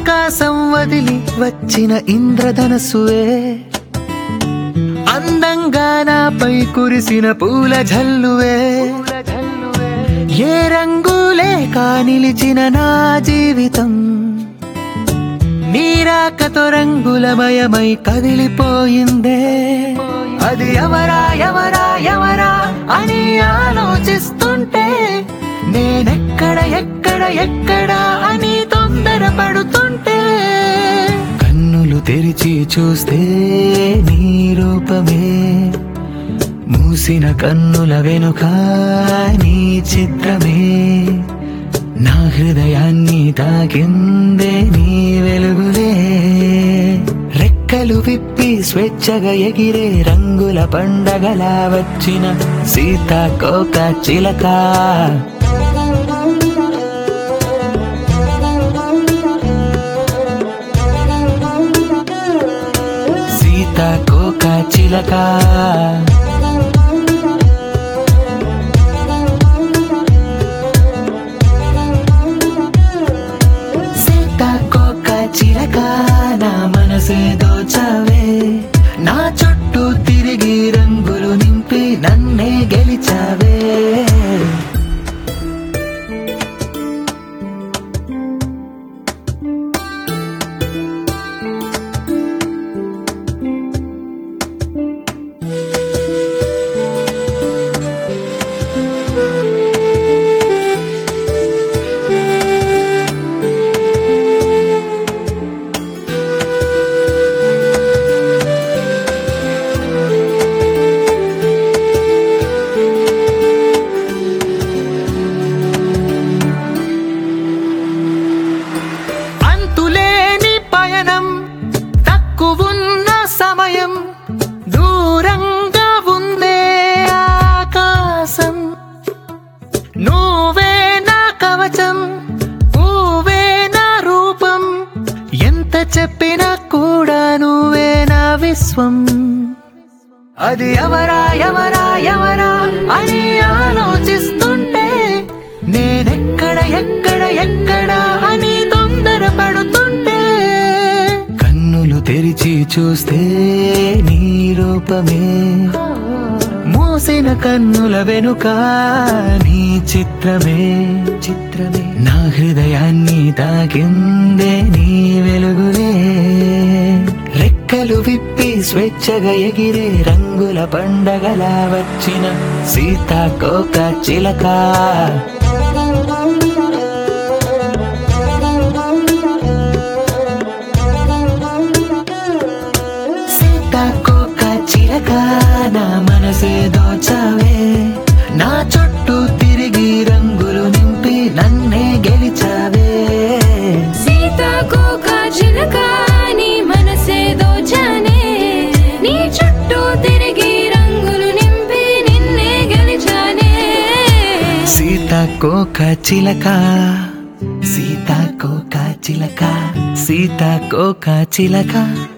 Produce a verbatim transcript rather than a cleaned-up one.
ఆకాశం వదిలి వచ్చిన ఇంద్రధనస్సువే, అందంగా నాపై కురిసిన పూల జల్లువే, ఏ రంగులే కా నిలిచిన నా జీవితం నీరాకతో రంగులమయమై కదిలిపోయిందే. అది ఎవరా ఎవరా ఎవరా అని ఆలోచిస్తుంటే నేనెక్కడ ఎక్కడ ఎక్కడ అని తొందరపడుతుంటే, కన్నులు తెరిచి చూస్తే నీ రూపమే, మూసిన కన్నుల వెనుక నీ చిత్రమే, నా హృదయాన్ని తాకిందే నీ వెలుగులే. రెక్కలు విప్పి స్వేచ్ఛగా ఎగిరే రంగుల పండగలా వచ్చిన సీతాకోక చిలక, సీతాకోక చిలక. చిలక నా మనసే దోచావే, నా చుట్టూ తిరిగి రంగులు నింపి నన్నే గెలిచావే. సమయం దూరంగా ఉందే ఆకాశం, నువ్వే నా కవచం, నువ్వే నా రూపం, ఎంత చెప్పినా కూడా నువ్వే నా విశ్వం. అది ఎవరా ఎవరా ఎవరా అని ఆలోచిస్తుంటే నేనెక్కడ ఎక్కడ ఎక్కడ అని తొందరపడుతుంటే, కన్నులు తెరిచి చూస్తే నీ రూపమే, మూసిన కన్నుల వెనుక నీ చిత్రమే, చిత్రమే, నా హృదయాన్ని తాకిందే నీ వెలుగులే. రెక్కలు విప్పి స్వేచ్ఛగా ఎగిరే రంగుల పండగలా వచ్చిన సీతాకోక చిలక, చిలక నా మనసే దోచావే, నా చుట్టూ తిరిగి రంగులు నింపి నన్నే గెలిచావే. సీతాకోక చిలక నీ మనసే దోచానే, నీ చుట్టూ తిరిగి రంగులు నింపి నిన్నే గెలిచానే. సీతాకోక చిలక, సీతాకోక చిలక, సీతాకోక చిలక.